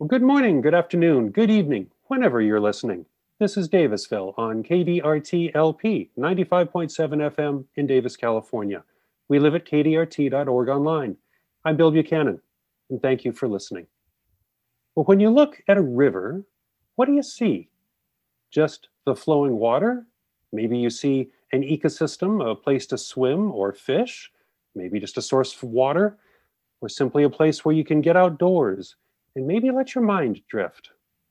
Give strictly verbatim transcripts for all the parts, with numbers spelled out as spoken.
Well, good morning, good afternoon, good evening, whenever you're listening. This is Davisville on K D R T L P ninety-five point seven F M in Davis, California. We live at K D R T dot org online. I'm Bill Buchanan, and thank you for listening. Well, when you look at a river, what do you see? Just the flowing water? Maybe you see an ecosystem, a place to swim or fish, maybe just a source of water, or simply a place where you can get outdoors and maybe let your mind drift.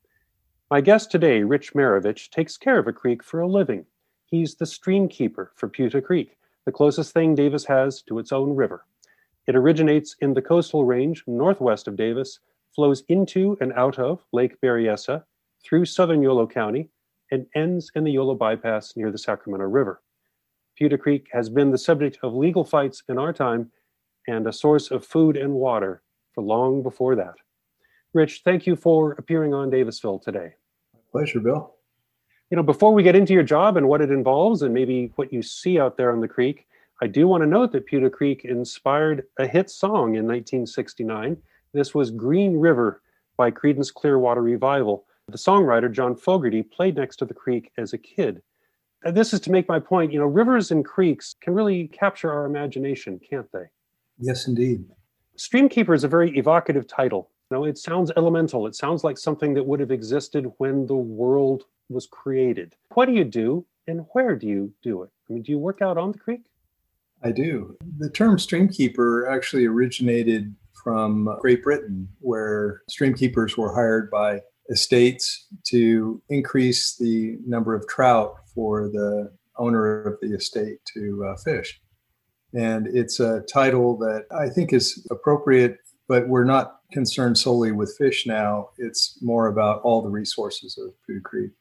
My guest today, Rich Marovich, takes care of a creek for a living. He's the stream keeper for Puta Creek, the closest thing Davis has to its own river. It originates in the coastal range northwest of Davis, flows into and out of Lake Berryessa, through southern Yolo County, and ends in the Yolo Bypass near the Sacramento River. Puta Creek has been the subject of legal fights in our time and a source of food and water for long before that. Rich, thank you for appearing on Davisville today. Pleasure, Bill. You know, before we get into your job and what it involves and maybe what you see out there on the creek, I do want to note that Puta Creek inspired a hit song in nineteen sixty-nine. This was Green River by Creedence Clearwater Revival. The songwriter, John Fogerty, played next to the creek as a kid. And this is to make my point, you know, rivers and creeks can really capture our imagination, can't they? Yes, indeed. Streamkeeper is a very evocative title. You know, it sounds elemental. It sounds like something that would have existed when the world was created. What do you do and where do you do it? I mean, do you work out on the creek? I do. The term streamkeeper actually originated from Great Britain, where streamkeepers were hired by estates to increase the number of trout for the owner of the estate to uh, fish. And it's a title that I think is appropriate, but we're not concerned solely with fish now. It's more about all the resources of Puta Creek.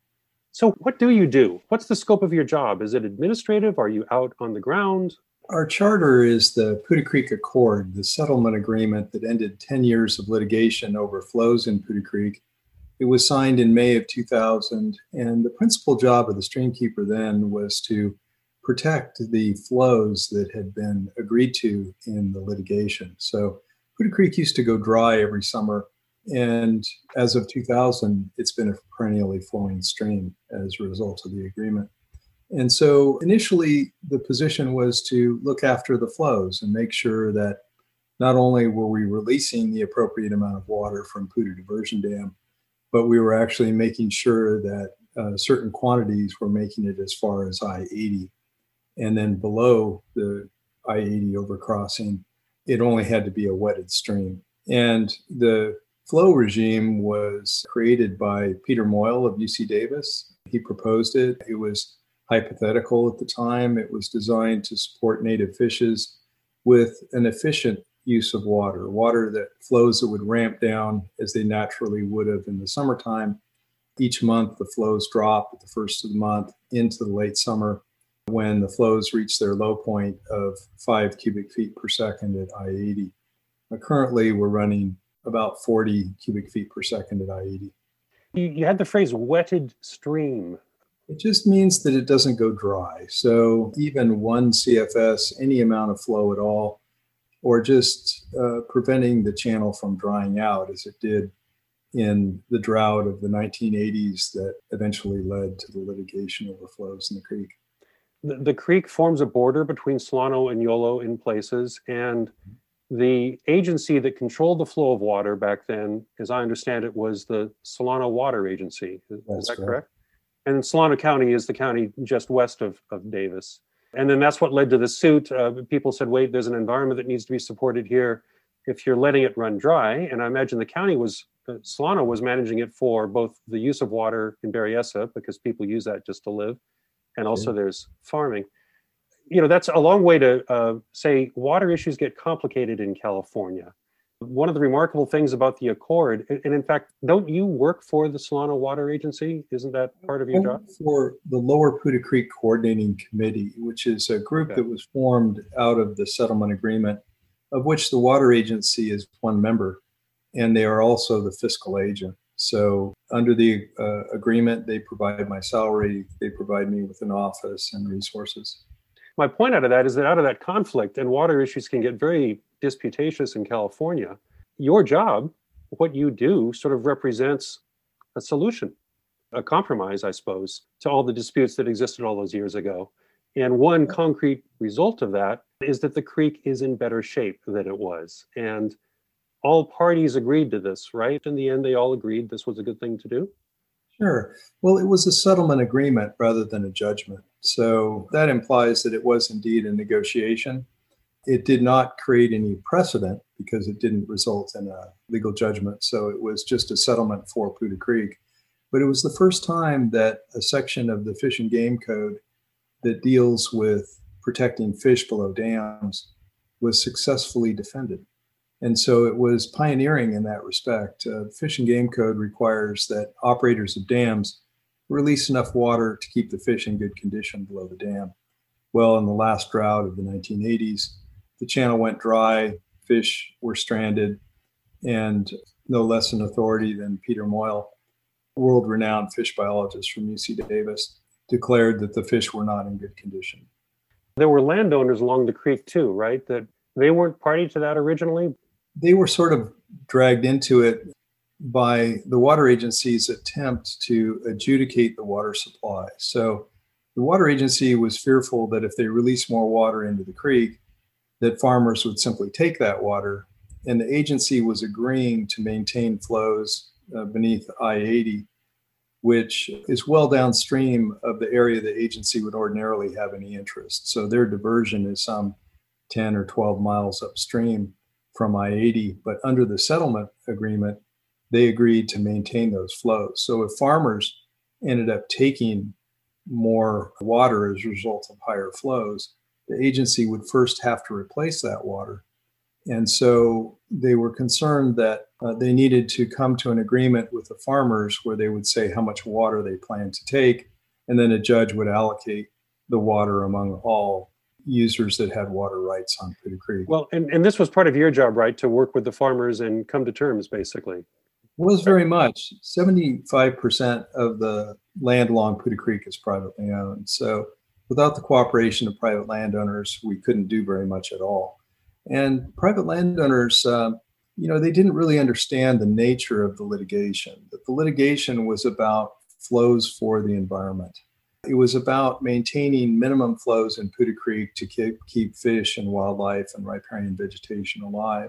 So what do you do? What's the scope of your job? Is it administrative? Are you out on the ground? Our charter is the Puta Creek Accord, the settlement agreement that ended ten years of litigation over flows in Puta Creek. It was signed in May of two thousand, and the principal job of the streamkeeper then was to protect the flows that had been agreed to in the litigation. So Puta Creek used to go dry every summer, and as of two thousand, it's been a perennially flowing stream as a result of the agreement. And so initially, the position was to look after the flows and make sure that not only were we releasing the appropriate amount of water from Puta Diversion Dam, but we were actually making sure that uh, certain quantities were making it as far as I eighty. And then below the I eighty overcrossing, it only had to be a wetted stream. And the flow regime was created by Peter Moyle of U C Davis. He proposed it. It was hypothetical at the time. It was designed to support native fishes with an efficient use of water, water that flows that would ramp down as they naturally would have in the summertime. Each month, the flows drop at the first of the month into the late summer when the flows reach their low point of five cubic feet per second at I eighty. Now, currently, we're running about forty cubic feet per second at I eighty. You, you had the phrase wetted stream. It just means that it doesn't go dry. So even one C F S, any amount of flow at all, or just uh, preventing the channel from drying out as it did in the drought of the nineteen eighties that eventually led to the litigation over flows in the creek. The, the creek forms a border between Solano and Yolo in places, and the agency that controlled the flow of water back then, as I understand it, was the Solano Water Agency. Is, is that correct? correct? And Solano County is the county just west of, of Davis. And then that's what led to the suit. Uh, people said, wait, there's an environment that needs to be supported here if you're letting it run dry. And I imagine the county was, uh, Solano was managing it for both the use of water in Berryessa, because people use that just to live, and also yeah. there's farming. You know, that's a long way to uh, say water issues get complicated in California. One of the remarkable things about the Accord, and in fact, don't you work for the Solano Water Agency? Isn't that part of your job? For the Lower Puta Creek Coordinating Committee, which is a group okay. that was formed out of the settlement agreement, of which the Water Agency is one member, and they are also the fiscal agent. So under the uh, agreement, they provide my salary, they provide me with an office and resources. My point out of that is that out of that conflict, and water issues can get very disputatious in California, your job what you do sort of represents a solution, a compromise, I suppose, to all the disputes that existed all those years ago. And one concrete result of that is that the creek is in better shape than it was. And all parties agreed to this, right? In the end, they all agreed this was a good thing to do. Sure. Well, it was a settlement agreement rather than a judgment. So that implies that it was indeed a negotiation. It did not create any precedent because it didn't result in a legal judgment. So it was just a settlement for Poudre Creek. But it was the first time that a section of the Fish and Game Code that deals with protecting fish below dams was successfully defended. And so it was pioneering in that respect. Uh, the Fish and Game Code requires that operators of dams release enough water to keep the fish in good condition below the dam. Well, in the last drought of the nineteen eighties, the channel went dry, fish were stranded, and no less an authority than Peter Moyle, world-renowned fish biologist from U C Davis, declared that the fish were not in good condition. There were landowners along the creek too, right? That they weren't party to that originally? They were sort of dragged into it by the water agency's attempt to adjudicate the water supply. So the water agency was fearful that if they released more water into the creek, that farmers would simply take that water. And the agency was agreeing to maintain flows uh, beneath I eighty, which is well downstream of the area the agency would ordinarily have any interest. So their diversion is some ten or twelve miles upstream from I eighty, but under the settlement agreement, they agreed to maintain those flows. So if farmers ended up taking more water as a result of higher flows, the agency would first have to replace that water. And so they were concerned that uh, they needed to come to an agreement with the farmers where they would say how much water they planned to take, and then a judge would allocate the water among all users that had water rights on Poudre Creek. Well, and, and this was part of your job, right? To work with the farmers and come to terms, basically. Was very much. seventy-five percent of the land along Poudre Creek is privately owned. So without the cooperation of private landowners, we couldn't do very much at all. And private landowners, uh, you know, they didn't really understand the nature of the litigation. That the litigation was about flows for the environment. It was about maintaining minimum flows in Poudre Creek to keep, keep fish and wildlife and riparian vegetation alive.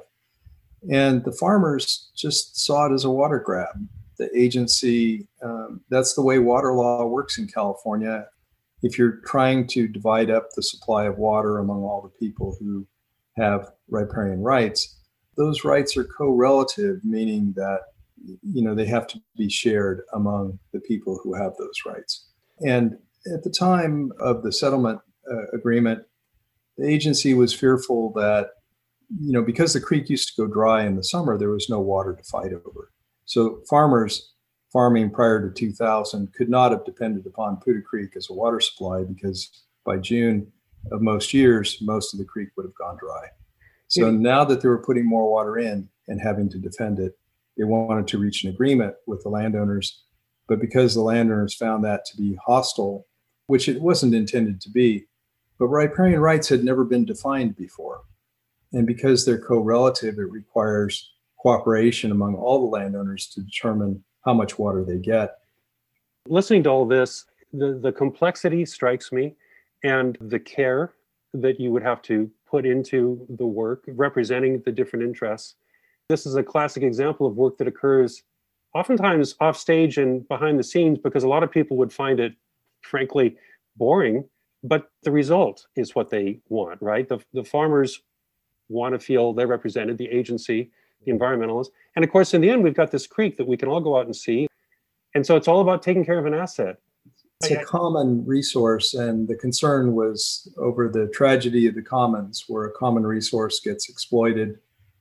And the farmers just saw it as a water grab. The agency, um, that's the way water law works in California. If you're trying to divide up the supply of water among all the people who have riparian rights, those rights are co-relative, meaning that, you know, they have to be shared among the people who have those rights. And at the time of the settlement uh, agreement, the agency was fearful that, you know, because the creek used to go dry in the summer, there was no water to fight over. So farmers farming prior to two thousand could not have depended upon Poudre Creek as a water supply because by June of most years, most of the creek would have gone dry. So yeah. Now that they were putting more water in and having to defend it, they wanted to reach an agreement with the landowners. But because the landowners found that to be hostile, which it wasn't intended to be, but riparian rights had never been defined before. And because they're co-relative, it requires cooperation among all the landowners to determine how much water they get. Listening to all this, the, the complexity strikes me, and the care that you would have to put into the work representing the different interests. This is a classic example of work that occurs oftentimes off stage and behind the scenes because a lot of people would find it, frankly, boring, but the result is what they want, right? The, the farmers want to feel they're represented, the agency, the environmentalists. And of course, in the end, we've got this creek that we can all go out and see. And so it's all about taking care of an asset. It's a common resource, and the concern was over the tragedy of the commons, where a common resource gets exploited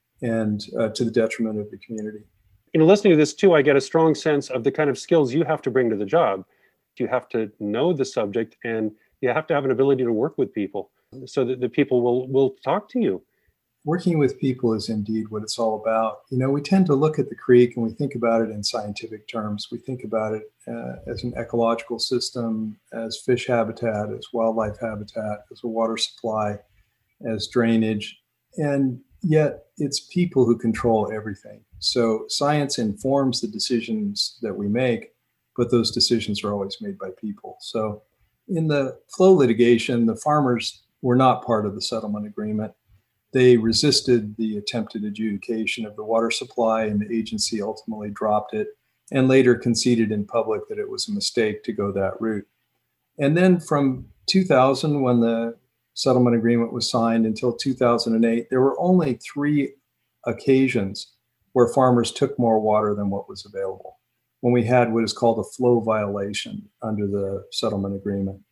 and uh, to the detriment of the community. You know, listening to this too, I get a strong sense of the kind of skills you have to bring to the job. You have to know the subject, and you have to have an ability to work with people so that the people will will talk to you. Working with people is indeed what it's all about. You know, we tend to look at the creek and we think about it in scientific terms. We think about it uh, as an ecological system, as fish habitat, as wildlife habitat, as a water supply, as drainage. And yet it's people who control everything. So science informs the decisions that we make, but those decisions are always made by people. So in the flow litigation, the farmers were not part of the settlement agreement. They resisted the attempted adjudication of the water supply, and the agency ultimately dropped it and later conceded in public that it was a mistake to go that route. And then from two thousand, when the settlement agreement was signed, until two thousand eight, there were only three occasions where farmers took more water than what was available, when we had what is called a flow violation under the settlement agreement.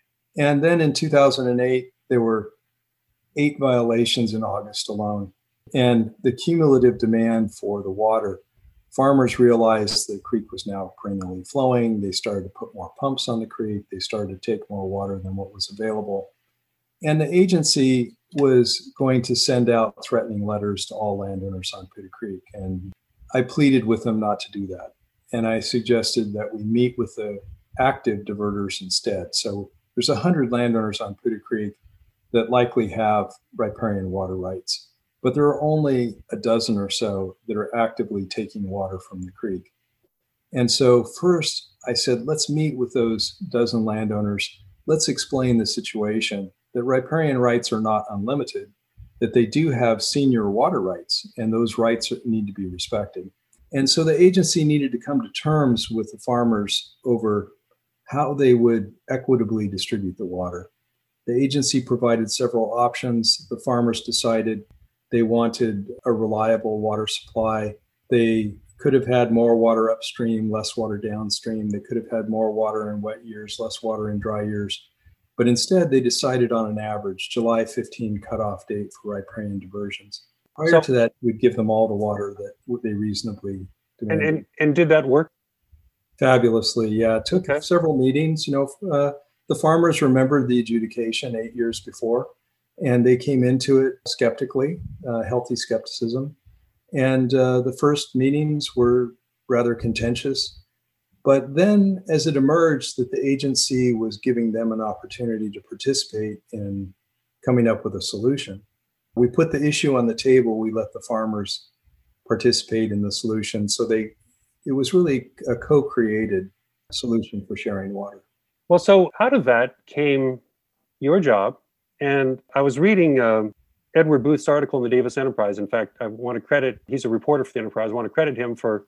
And then in two thousand eight, there were eight violations in August alone. And the cumulative demand for the water, farmers realized the creek was now perennially flowing. They started to put more pumps on the creek. They started to take more water than what was available. And the agency was going to send out threatening letters to all landowners on Poudre Creek. And I pleaded with them not to do that. And I suggested that we meet with the active diverters instead. So there's one hundred landowners on Poudre Creek that likely have riparian water rights, but there are only a dozen or so that are actively taking water from the creek. And so first I said, let's meet with those dozen landowners. Let's explain the situation, that riparian rights are not unlimited, that they do have senior water rights, and those rights need to be respected. And so the agency needed to come to terms with the farmers over how they would equitably distribute the water. The agency provided several options. The farmers decided they wanted a reliable water supply. They could have had more water upstream, less water downstream. They could have had more water in wet years, less water in dry years. But instead, they decided on an average July fifteenth cutoff date for riparian diversions. Prior so, to that, we'd give them all the water that they reasonably demanded. And, and, and did that work? Fabulously, yeah. It took okay. several meetings. You know, uh, the farmers remembered the adjudication eight years before, and they came into it skeptically, uh, healthy skepticism. And uh, the first meetings were rather contentious. But then as it emerged that the agency was giving them an opportunity to participate in coming up with a solution, we put the issue on the table. We let the farmers participate in the solution. So they, it was really a co-created solution for sharing water. Well, so out of that came your job. And I was reading um, Edward Booth's article in the Davis Enterprise. In fact, I want to credit, he's a reporter for the Enterprise. I want to credit him for,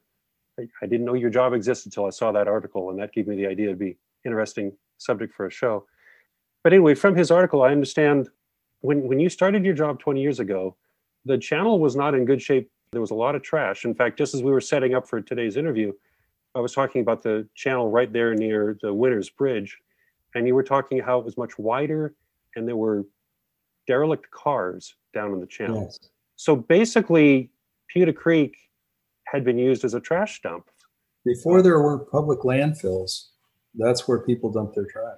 I didn't know your job existed until I saw that article, and that gave me the idea it'd be interesting subject for a show. But anyway, from his article, I understand when, when you started your job twenty years ago, the channel was not in good shape. There was a lot of trash. In fact, just as we were setting up for today's interview, I was talking about the channel right there near the Winters Bridge, and you were talking how it was much wider and there were derelict cars down in the channel. Yes. So basically, Poudre Creek had been used as a trash dump. Before there were public landfills, that's where people dumped their trash.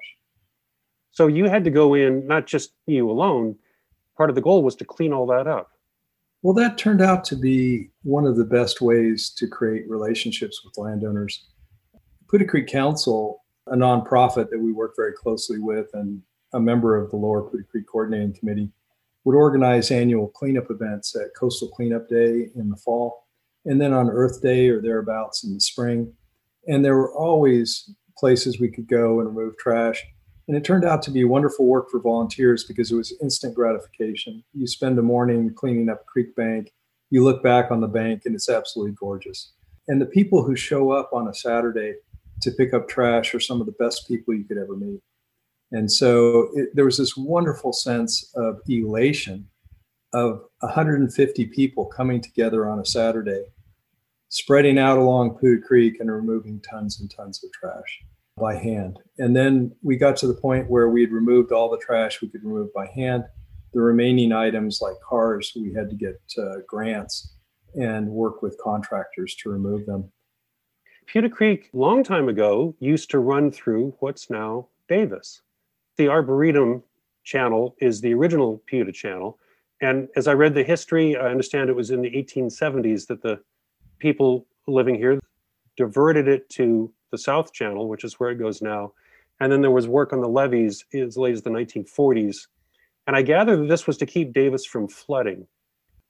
So you had to go in, not just you alone, part of the goal was to clean all that up. Well, that turned out to be one of the best ways to create relationships with landowners. Poudre Creek Council, a nonprofit that we work very closely with and a member of the Lower Poudre Creek Coordinating Committee, would organize annual cleanup events at Coastal Cleanup Day in the fall, and then on Earth Day or thereabouts in the spring. And there were always places we could go and remove trash. And it turned out to be wonderful work for volunteers because it was instant gratification. You spend a morning cleaning up a creek bank, you look back on the bank, and it's absolutely gorgeous. And the people who show up on a Saturday to pick up trash are some of the best people you could ever meet. And so it, there was this wonderful sense of elation of one hundred fifty people coming together on a Saturday, spreading out along Poudre Creek and removing tons and tons of trash by hand. And then we got to the point where we had removed all the trash we could remove by hand. The remaining items like cars, we had to get uh, grants and work with contractors to remove them. Poudre Creek, long time ago, used to run through what's now Davis. The Arboretum channel is the original Poudre channel. And as I read the history, I understand it was in the eighteen seventies that the people living here diverted it to the South Channel, which is where it goes now. And then there was work on the levees as late as the nineteen forties. And I gather that this was to keep Davis from flooding.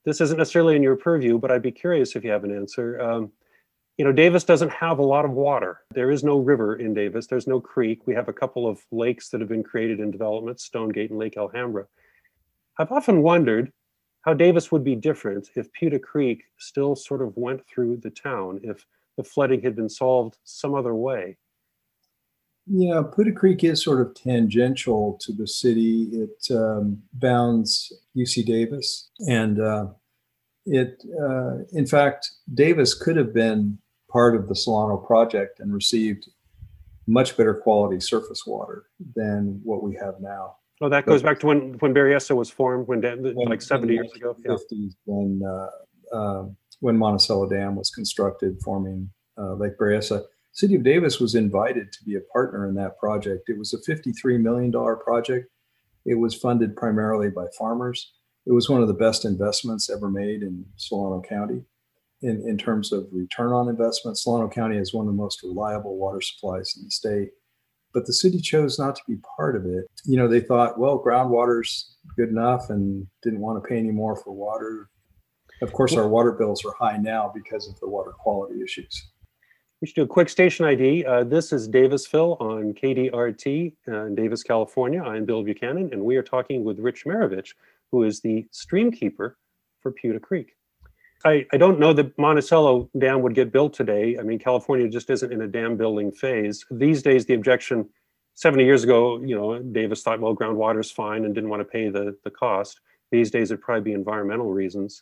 this isn't necessarily in your purview, but I'd be curious if you have an answer. Um, you know, Davis doesn't have a lot of water. There is no river in Davis. There's no creek. We have a couple of lakes that have been created in development, Stonegate and Lake Alhambra. I've often wondered how Davis would be different if Pewter Creek still sort of went through the town, if the flooding had been solved some other way. Yeah, Pewter Creek is sort of tangential to the city. It um, bounds U C Davis. And uh, it, uh, in fact, Davis could have been part of the Solano project and received much better quality surface water than what we have now. Oh, that goes but, back to when, when Berryessa was formed, when, when like seventy years ago. Yeah. fifties, when, uh, uh, when Monticello Dam was constructed, forming uh, Lake Berryessa. City of Davis was invited to be a partner in that project. It was a fifty-three million dollars project. It was funded primarily by farmers. It was one of the best investments ever made in Solano County in, in terms of return on investment. Solano County is one of the most reliable water supplies in the state, but the city chose not to be part of it. You know, they thought, well, groundwater's good enough and didn't want to pay any more for water. Of course, our water bills are high now because of the water quality issues. We should do a quick station I D. Uh, this is Davisville on K D R T uh, in Davis, California. I'm Bill Buchanan, and we are talking with Rich Marovich, who is the stream keeper for Pewter Creek. I, I don't know that Monticello Dam would get built today. I mean, California just isn't in a dam building phase. These days, the objection, seventy years ago, you know, Davis thought, well, groundwater's fine and didn't want to pay the, the cost. These days, it'd probably be environmental reasons.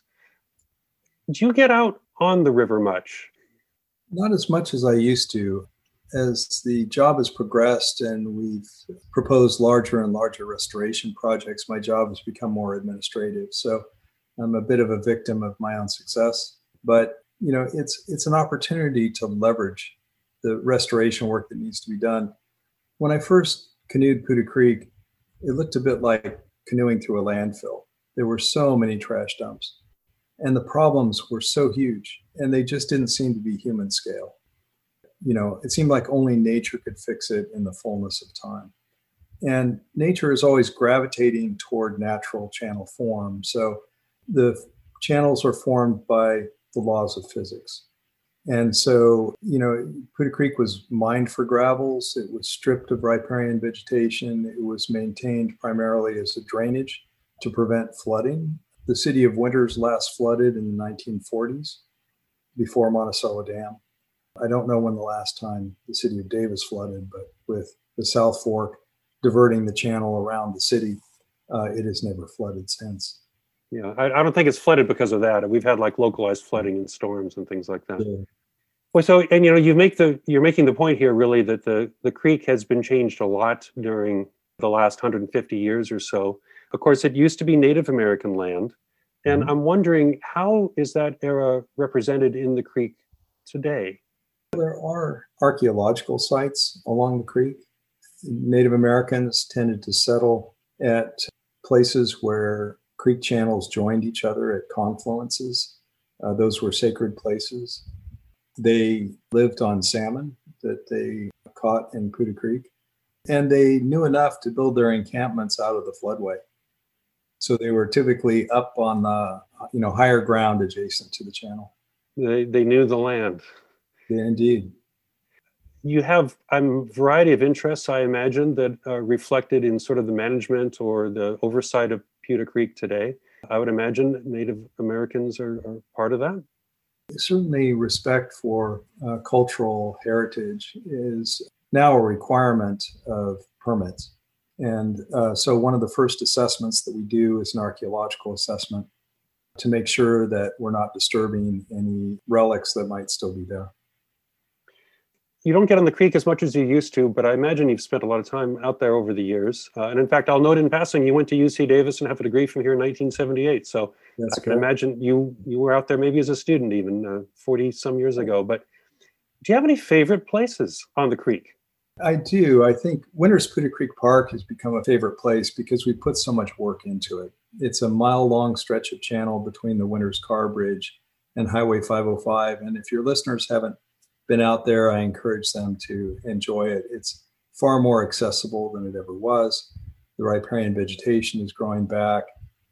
Do you get out on the river much? Not as much as I used to. As the job has progressed and we've proposed larger and larger restoration projects, my job has become more administrative. So I'm a bit of a victim of my own success. But you know, it's it's an opportunity to leverage the restoration work that needs to be done. When I first canoed Pewter Creek, it looked a bit like canoeing through a landfill. There were so many trash dumps, and the problems were so huge, and they just didn't seem to be human scale. You know, it seemed like only nature could fix it in the fullness of time. And nature is always gravitating toward natural channel form. So the channels are formed by the laws of physics. And so, you know, Pewter Creek was mined for gravels. It was stripped of riparian vegetation. It was maintained primarily as a drainage to prevent flooding. The city of Winters last flooded in the nineteen forties before Monticello Dam. I don't know when the last time the city of Davis flooded, but with the South Fork diverting the channel around the city, uh, it has never flooded since. Yeah, I, I don't think it's flooded because of that. We've had like localized flooding and storms and things like that. Yeah. Well, so, and you know, you make the, you're making the point here really that the, the creek has been changed a lot during the last one hundred fifty years or so. Of course, it used to be Native American land. And mm-hmm. I'm wondering, how is that era represented in the creek today? There are archaeological sites along the creek. Native Americans tended to settle at places where creek channels joined each other at confluences. Uh, those were sacred places. They lived on salmon that they caught in Pewter Creek, and they knew enough to build their encampments out of the floodway. So they were typically up on the, you know, higher ground adjacent to the channel. They they knew the land. Yeah, indeed. You have a variety of interests, I imagine, that are reflected in sort of the management or the oversight of Pewter Creek today. I would imagine Native Americans are, are part of that. Certainly, respect for uh, cultural heritage is now a requirement of permits. And uh, so one of the first assessments that we do is an archaeological assessment to make sure that we're not disturbing any relics that might still be there. You don't get on the creek as much as you used to, but I imagine you've spent a lot of time out there over the years. Uh, and in fact, I'll note in passing, you went to U C Davis and have a degree from here in nineteen seventy-eight. So That's I can correct. imagine you you were out there maybe as a student even uh, forty some years ago. But do you have any favorite places on the creek? I do. I think Winters Pewter Creek Park has become a favorite place because we put so much work into it. It's a mile-long stretch of channel between the Winters Car Bridge and Highway five oh five. And if your listeners haven't been out there, I encourage them to enjoy it. It's far more accessible than it ever was. The riparian vegetation is growing back.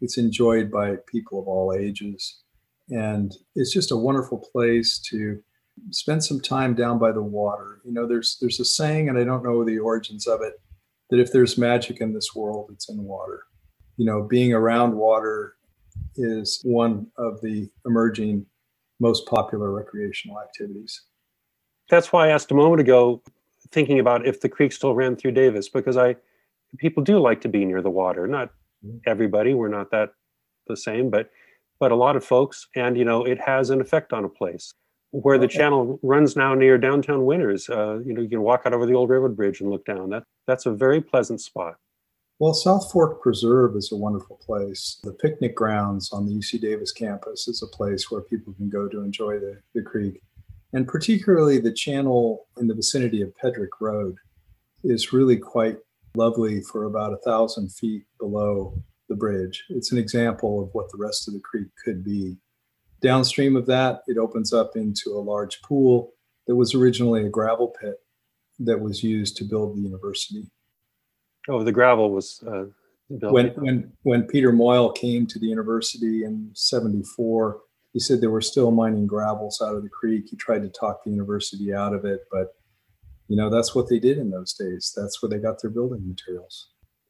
It's enjoyed by people of all ages. And it's just a wonderful place to spend some time down by the water. You know, there's there's a saying, and I don't know the origins of it, that if there's magic in this world, it's in water. You know, being around water is one of the emerging most popular recreational activities. That's why I asked a moment ago, thinking about if the creek still ran through Davis, because I people do like to be near the water. Not everybody, we're not that the same, but but a lot of folks, and you know, it has an effect on a place. Where the channel runs now near downtown Winters, uh, you know, you can walk out over the old railroad bridge and look down. That that's a very pleasant spot. Well, South Fork Preserve is a wonderful place. The picnic grounds on the U C Davis campus is a place where people can go to enjoy the, the creek. And particularly the channel in the vicinity of Pedrick Road is really quite lovely for about a thousand feet below the bridge. It's an example of what the rest of the creek could be. Downstream of that, it opens up into a large pool that was originally a gravel pit that was used to build the university. Oh, the gravel was uh, built. When, when, when Peter Moyle came to the university in seventy-four, he said they were still mining gravels out of the creek. He tried to talk the university out of it, but you know, that's what they did in those days. That's where they got their building materials.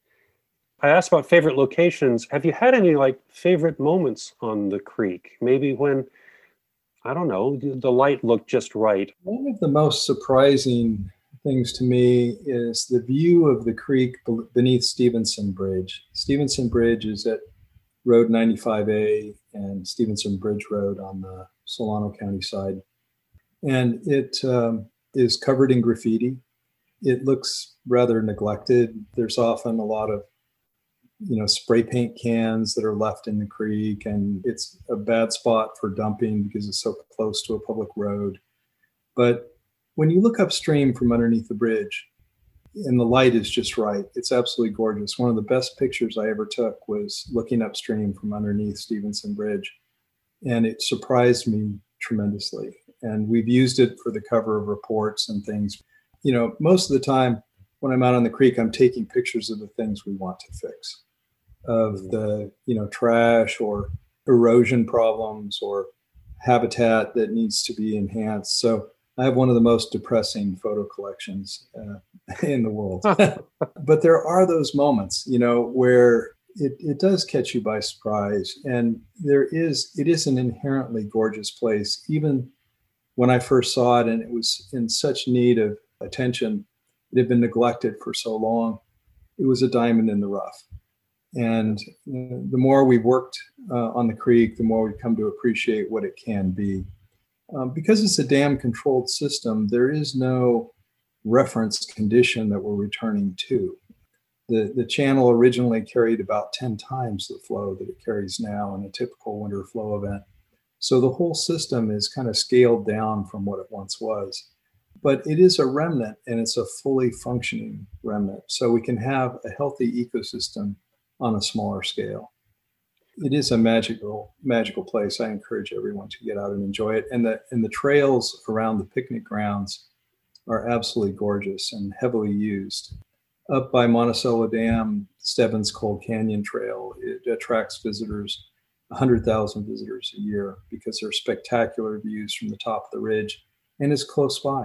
I asked about favorite locations. Have you had any like favorite moments on the creek? Maybe when, I don't know, the light looked just right. One of the most surprising things to me is the view of the creek beneath Stevenson Bridge. Stevenson Bridge is at Road ninety-five A and Stevenson Bridge Road on the Solano County side. And it um, is covered in graffiti. It looks rather neglected. There's often a lot of you know, spray paint cans that are left in the creek, and it's a bad spot for dumping because it's so close to a public road. But when you look upstream from underneath the bridge and the light is just right, it's absolutely gorgeous. One of the best pictures I ever took was looking upstream from underneath Stevenson Bridge, and it surprised me tremendously. And we've used it for the cover of reports and things. You know, most of the time when I'm out on the creek, I'm taking pictures of the things we want to fix, of the, you know, trash or erosion problems or habitat that needs to be enhanced. So I have one of the most depressing photo collections uh, in the world. But there are those moments, you know, where it, it does catch you by surprise. And there is, it is an inherently gorgeous place. Even when I first saw it and it was in such need of attention, it had been neglected for so long, it was a diamond in the rough. And the more we worked uh, on the creek, the more we come to appreciate what it can be. Um, because it's a dam controlled system, there is no reference condition that we're returning to. The, the channel originally carried about ten times the flow that it carries now in a typical winter flow event. So the whole system is kind of scaled down from what it once was. But it is a remnant, and it's a fully functioning remnant. So we can have a healthy ecosystem on a smaller scale. It is a magical, magical place. I encourage everyone to get out and enjoy it. And the and the trails around the picnic grounds are absolutely gorgeous and heavily used. Up by Monticello Dam, Stebbins Cold Canyon Trail, it attracts visitors, one hundred thousand visitors a year, because they're spectacular views from the top of the ridge, and it's close by.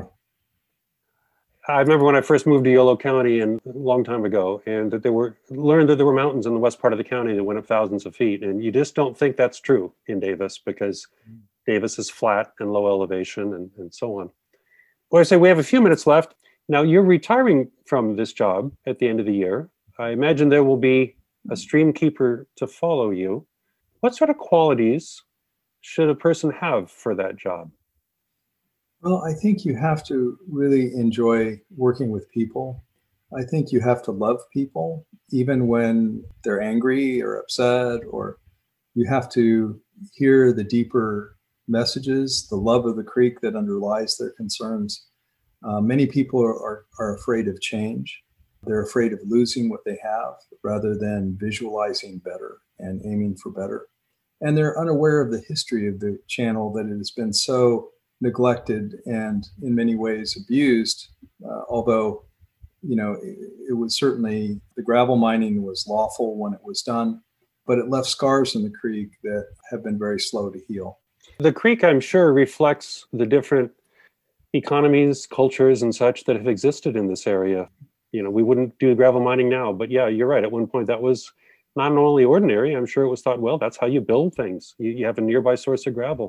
I remember when I first moved to Yolo County and a long time ago, and that there were learned that there were mountains in the west part of the county that went up thousands of feet, and you just don't think that's true in Davis because Davis is flat and low elevation and, and so on. Well, I say we have a few minutes left. Now you're retiring from this job at the end of the year. I imagine there will be a stream keeper to follow you. What sort of qualities should a person have for that job? Well, I think you have to really enjoy working with people. I think you have to love people, even when they're angry or upset, or you have to hear the deeper messages, the love of the creek that underlies their concerns. Uh, many people are, are, are afraid of change. They're afraid of losing what they have rather than visualizing better and aiming for better. And they're unaware of the history of the channel, that it has been so neglected and in many ways abused, uh, although, you know, it, it was certainly, the gravel mining was lawful when it was done. but it left scars in the creek that have been very slow to heal. The creek, I'm sure, reflects the different economies, cultures, and such that have existed in this area. You know, we wouldn't do gravel mining now, but yeah, you're right. At one point, that was not only ordinary, I'm sure it was thought, well, that's how you build things. You, you have a nearby source of gravel.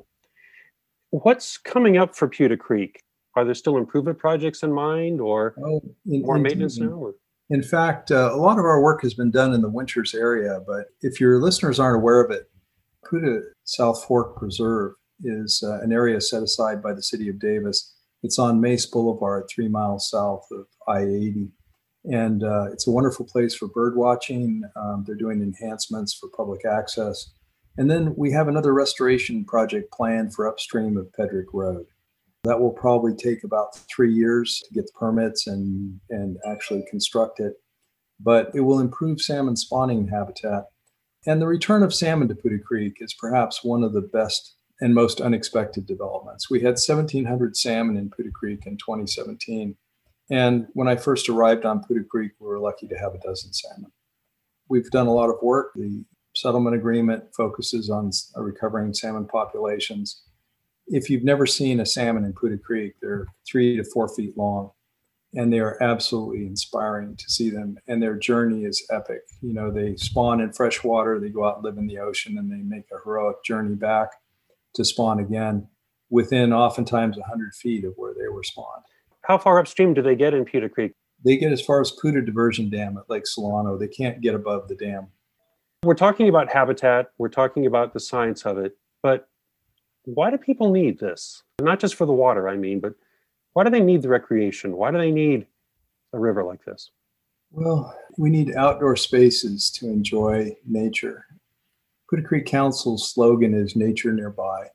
What's coming up for Pewter Creek? Are there still improvement projects in mind, or oh, in, more in, maintenance in, now? Or? In fact, uh, a lot of our work has been done in the Winters area, but if your listeners aren't aware of it, Poudre South Fork Preserve is uh, an area set aside by the city of Davis. It's on Mace Boulevard, three miles south of I eighty. And uh, it's a wonderful place for bird watching. Um, they're doing enhancements for public access. And then we have another restoration project planned for upstream of Pedrick Road. That will probably take about three years to get the permits and, and actually construct it. But it will improve salmon spawning habitat. And the return of salmon to Poudre Creek is perhaps one of the best and most unexpected developments. We had seventeen hundred salmon in Poudre Creek in twenty seventeen. And when I first arrived on Poudre Creek, we were lucky to have a dozen salmon. We've done a lot of work. The settlement agreement focuses on recovering salmon populations. If you've never seen a salmon in Poudre Creek, they're three to four feet long, and they are absolutely inspiring to see them. And their journey is epic. You know, they spawn in fresh water, they go out and live in the ocean, and they make a heroic journey back to spawn again within oftentimes one hundred feet of where they were spawned. How far upstream do they get in Pewter Creek? They get as far as Poudre Diversion Dam at Lake Solano. They can't get above the dam. We're talking about habitat. We're talking about the science of it. But why do people need this? Not just for the water, I mean, but why do they need the recreation? Why do they need a river like this? Well, we need outdoor spaces to enjoy nature. Poudre Creek Council's slogan is nature nearby.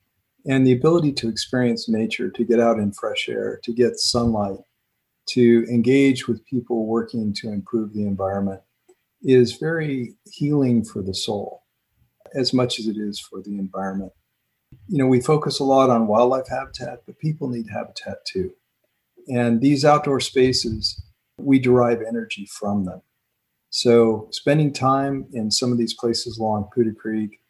And the ability to experience nature, to get out in fresh air, to get sunlight, to engage with people working to improve the environment is very healing for the soul, as much as it is for the environment. You know, we focus a lot on wildlife habitat, but people need habitat too. And these outdoor spaces, we derive energy from them. So spending time in some of these places along Poudre Creek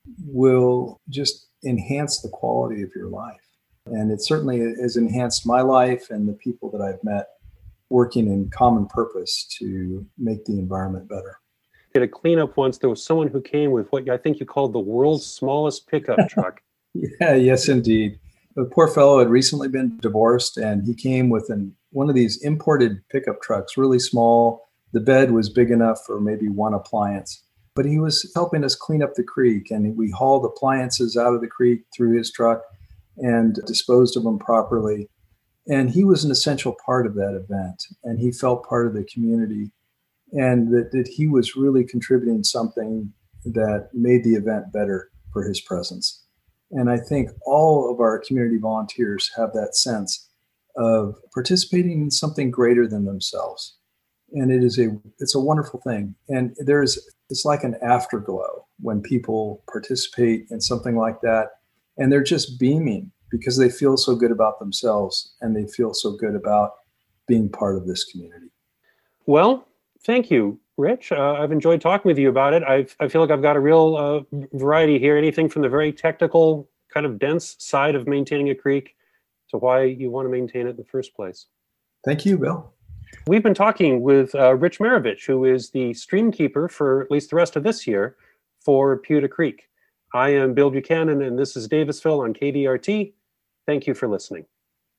will just enhance the quality of your life. And it certainly has enhanced my life and the people that I've met working in common purpose to make the environment better. At a cleanup once, there was someone who came with what I think you called the world's smallest pickup truck. Yeah, yes, indeed. The poor fellow had recently been divorced, and he came with an, one of these imported pickup trucks, really small. The bed was big enough for maybe one appliance. But he was helping us clean up the creek, and we hauled appliances out of the creek through his truck and disposed of them properly. And he was an essential part of that event, and he felt part of the community, and that, that he was really contributing something that made the event better for his presence. And I think all of our community volunteers have that sense of participating in something greater than themselves. And it is a it's a wonderful thing. And there's it's like an afterglow when people participate in something like that, and they're just beaming because they feel so good about themselves and they feel so good about being part of this community. Well, thank you, Rich. Uh, I've enjoyed talking with you about it. I've, I feel like I've got a real uh, variety here, anything from the very technical, kind of dense side of maintaining a creek to why you want to maintain it in the first place. Thank you, Bill. We've been talking with uh, Rich Marovich, who is the stream keeper for at least the rest of this year for Pewter Creek. I am Bill Buchanan, and this is Davisville on K D R T. Thank you for listening.